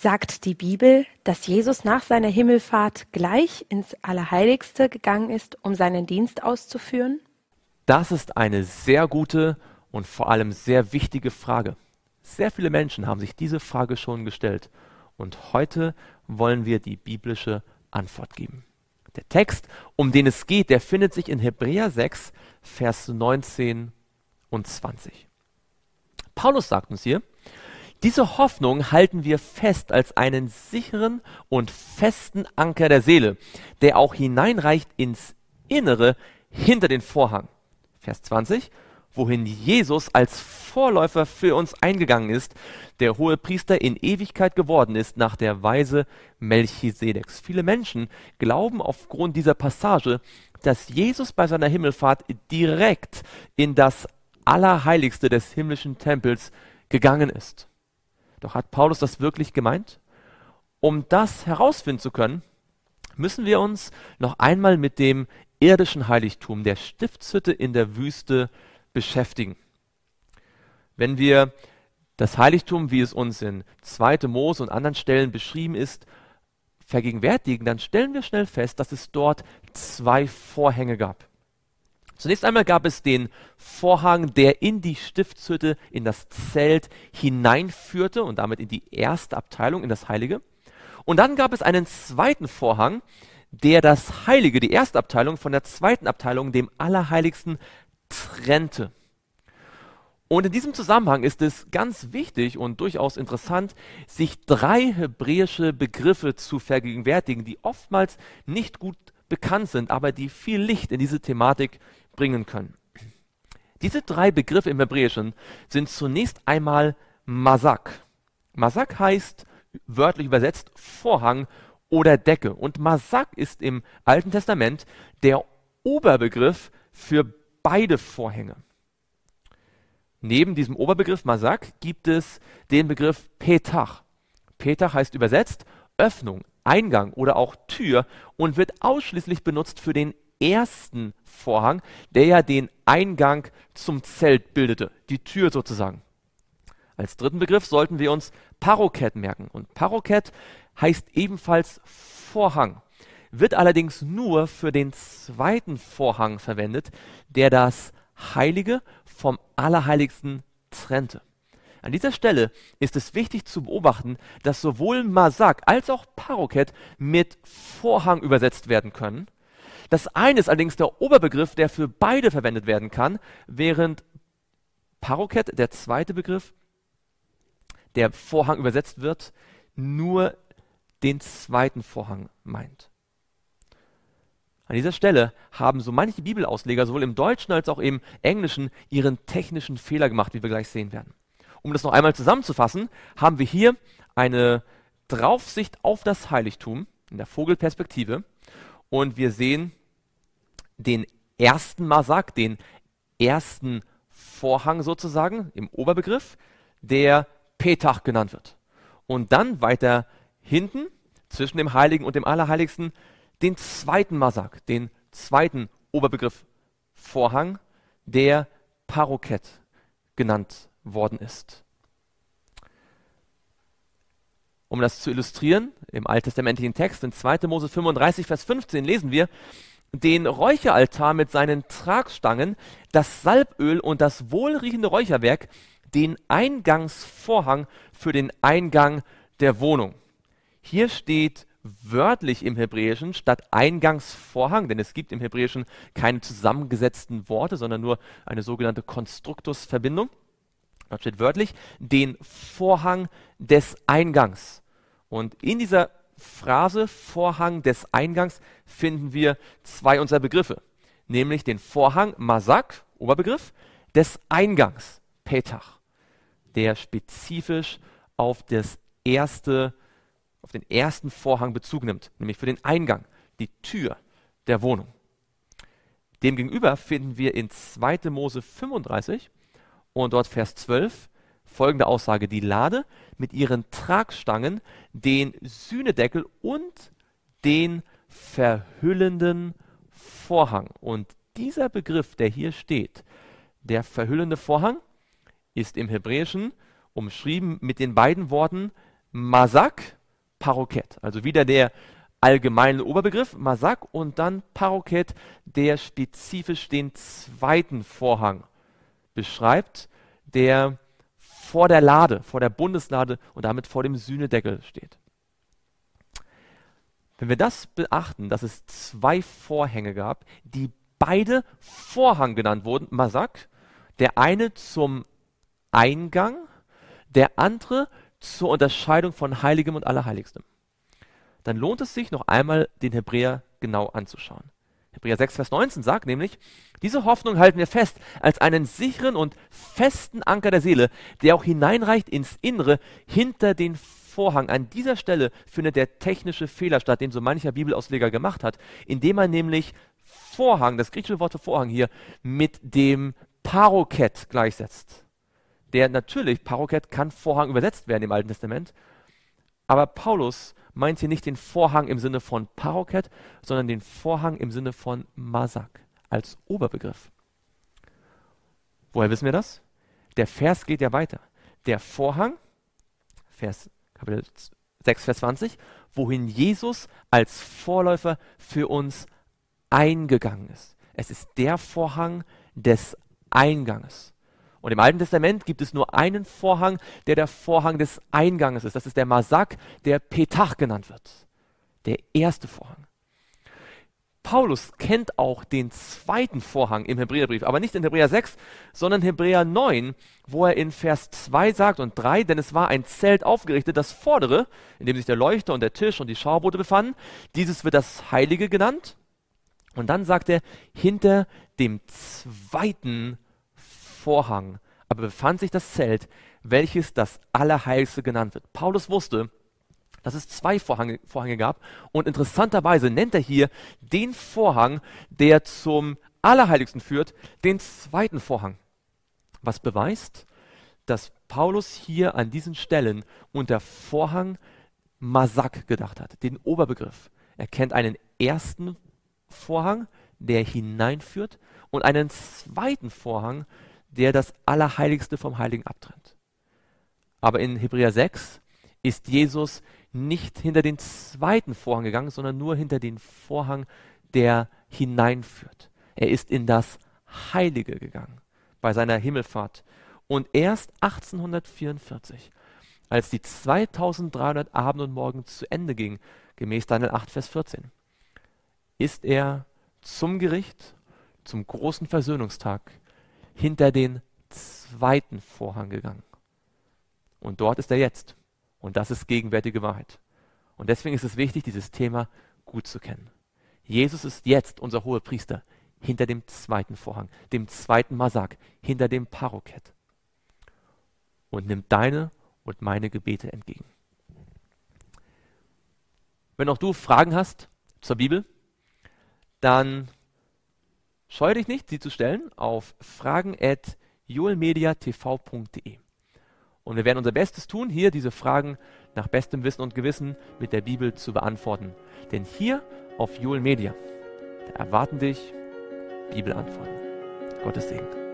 Sagt die Bibel, dass Jesus nach seiner Himmelfahrt gleich ins Allerheiligste gegangen ist, um seinen Dienst auszuführen? Das ist eine sehr gute und vor allem sehr wichtige Frage. Sehr viele Menschen haben sich diese Frage schon gestellt und heute wollen wir die biblische Antwort geben. Der Text, um den es geht, der findet sich in Hebräer 6, Vers 19 und 20. Paulus sagt uns hier: Diese Hoffnung halten wir fest als einen sicheren und festen Anker der Seele, der auch hineinreicht ins Innere hinter den Vorhang. Vers 20, wohin Jesus als Vorläufer für uns eingegangen ist, der Hohepriester in Ewigkeit geworden ist, nach der Weise Melchisedeks. Viele Menschen glauben aufgrund dieser Passage, dass Jesus bei seiner Himmelfahrt direkt in das Allerheiligste des himmlischen Tempels gegangen ist. Doch hat Paulus das wirklich gemeint? Um das herausfinden zu können, müssen wir uns noch einmal mit dem irdischen Heiligtum, der Stiftshütte in der Wüste, beschäftigen. Wenn wir das Heiligtum, wie es uns in 2. Mose und anderen Stellen beschrieben ist, vergegenwärtigen, dann stellen wir schnell fest, dass es dort 2 Vorhänge gab. Zunächst einmal gab es den Vorhang, der in die Stiftshütte, in das Zelt hineinführte und damit in die erste Abteilung, in das Heilige. Und dann gab es einen zweiten Vorhang, der das Heilige, die erste Abteilung, von der zweiten Abteilung, dem Allerheiligsten, trennte. Und in diesem Zusammenhang ist es ganz wichtig und durchaus interessant, sich 3 hebräische Begriffe zu vergegenwärtigen, die oftmals nicht gut bekannt sind, aber die viel Licht in diese Thematik bringen können. Diese 3 Begriffe im Hebräischen sind zunächst einmal Masak. Masak heißt wörtlich übersetzt Vorhang oder Decke. Und Masak ist im Alten Testament der Oberbegriff für beide Vorhänge. Neben diesem Oberbegriff Masak gibt es den Begriff Petach. Petach heißt übersetzt Öffnung, Eingang oder auch Tür und wird ausschließlich benutzt für den ersten Vorhang, der ja den Eingang zum Zelt bildete, die Tür sozusagen. Als dritten Begriff sollten wir uns Paroket merken. Und Paroket heißt ebenfalls Vorhang, wird allerdings nur für den zweiten Vorhang verwendet, der das Heilige vom Allerheiligsten trennte. An dieser Stelle ist es wichtig zu beobachten, dass sowohl Masak als auch Paroket mit Vorhang übersetzt werden können. Das eine ist allerdings der Oberbegriff, der für beide verwendet werden kann, während Paroket, der zweite Begriff, der Vorhang übersetzt wird, nur den zweiten Vorhang meint. An dieser Stelle haben so manche Bibelausleger sowohl im Deutschen als auch im Englischen ihren technischen Fehler gemacht, wie wir gleich sehen werden. Um das noch einmal zusammenzufassen, haben wir hier eine Draufsicht auf das Heiligtum in der Vogelperspektive und wir sehen den ersten Masak, den ersten Vorhang sozusagen im Oberbegriff, der Petach genannt wird. Und dann weiter hinten zwischen dem Heiligen und dem Allerheiligsten den zweiten Masak, den zweiten Oberbegriff Vorhang, der Paroket genannt worden ist. Um das zu illustrieren, im alttestamentlichen Text in 2. Mose 35, Vers 15 lesen wir: Den Räucheraltar mit seinen Tragstangen, das Salböl und das wohlriechende Räucherwerk, den Eingangsvorhang für den Eingang der Wohnung. Hier steht wörtlich im Hebräischen statt Eingangsvorhang, denn es gibt im Hebräischen keine zusammengesetzten Worte, sondern nur eine sogenannte Konstruktusverbindung. Dort steht wörtlich den Vorhang des Eingangs. Und in dieser Phrase Vorhang des Eingangs finden wir 2 unserer Begriffe, nämlich den Vorhang Masak, Oberbegriff, des Eingangs, Petach, der spezifisch auf den ersten Vorhang Bezug nimmt, nämlich für den Eingang, die Tür der Wohnung. Demgegenüber finden wir in 2. Mose 35 und dort Vers 12 folgende Aussage: Die Lade mit ihren Tragstangen, den Sühnedeckel und den verhüllenden Vorhang. Und dieser Begriff, der hier steht, der verhüllende Vorhang, ist im Hebräischen umschrieben mit den beiden Worten Masak, Paroket. Also wieder der allgemeine Oberbegriff, Masak, und dann Paroket, der spezifisch den zweiten Vorhang beschreibt, der vor der Lade, vor der Bundeslade und damit vor dem Sühnedeckel steht. Wenn wir das beachten, dass es zwei Vorhänge gab, die beide Vorhang genannt wurden, Masak, der eine zum Eingang, der andere zur Unterscheidung von Heiligem und Allerheiligstem, dann lohnt es sich noch einmal, den Hebräer genau anzuschauen. Hebräer 6, Vers 19 sagt nämlich, diese Hoffnung halten wir fest als einen sicheren und festen Anker der Seele, der auch hineinreicht ins Innere hinter den Vorhang. An dieser Stelle findet der technische Fehler statt, den so mancher Bibelausleger gemacht hat, indem man nämlich Vorhang, das griechische Wort für Vorhang hier, mit dem Paroket gleichsetzt. Der natürlich, Paroket kann Vorhang übersetzt werden im Alten Testament, aber Paulus meint hier nicht den Vorhang im Sinne von Paroket, sondern den Vorhang im Sinne von Masak als Oberbegriff. Woher wissen wir das? Der Vers geht ja weiter. Der Vorhang, Kapitel 6, Vers 20, wohin Jesus als Vorläufer für uns eingegangen ist. Es ist der Vorhang des Einganges. Und im Alten Testament gibt es nur einen Vorhang, der Vorhang des Einganges ist. Das ist der Masak, der Petach genannt wird. Der erste Vorhang. Paulus kennt auch den zweiten Vorhang im Hebräerbrief, aber nicht in Hebräer 6, sondern Hebräer 9, wo er in Vers 2 sagt und 3, denn es war ein Zelt aufgerichtet, das vordere, in dem sich der Leuchter und der Tisch und die Schauboote befanden. Dieses wird das Heilige genannt. Und dann sagt er, hinter dem zweiten Vorhang aber befand sich das Zelt, welches das Allerheiligste genannt wird. Paulus wusste, dass es zwei Vorhänge gab und interessanterweise nennt er hier den Vorhang, der zum Allerheiligsten führt, den zweiten Vorhang. Was beweist, dass Paulus hier an diesen Stellen unter Vorhang Masak gedacht hat, den Oberbegriff. Er kennt einen ersten Vorhang, der hineinführt, und einen zweiten Vorhang, der das Allerheiligste vom Heiligen abtrennt. Aber in Hebräer 6 ist Jesus nicht hinter den zweiten Vorhang gegangen, sondern nur hinter den Vorhang, der hineinführt. Er ist in das Heilige gegangen bei seiner Himmelfahrt. Und erst 1844, als die 2300 Abend und Morgen zu Ende ging, gemäß Daniel 8, Vers 14, ist er zum Gericht, zum großen Versöhnungstag, hinter den zweiten Vorhang gegangen. Und dort ist er jetzt. Und das ist gegenwärtige Wahrheit. Und deswegen ist es wichtig, dieses Thema gut zu kennen. Jesus ist jetzt unser Hohepriester hinter dem zweiten Vorhang, dem zweiten Masak, hinter dem Paroket. Und nimmt deine und meine Gebete entgegen. Wenn auch du Fragen hast zur Bibel, dann scheue dich nicht, sie zu stellen auf fragen@joelmediatv.de. Und wir werden unser Bestes tun, hier diese Fragen nach bestem Wissen und Gewissen mit der Bibel zu beantworten. Denn hier auf Joel Media, da erwarten dich Bibelantworten. Gottes Segen.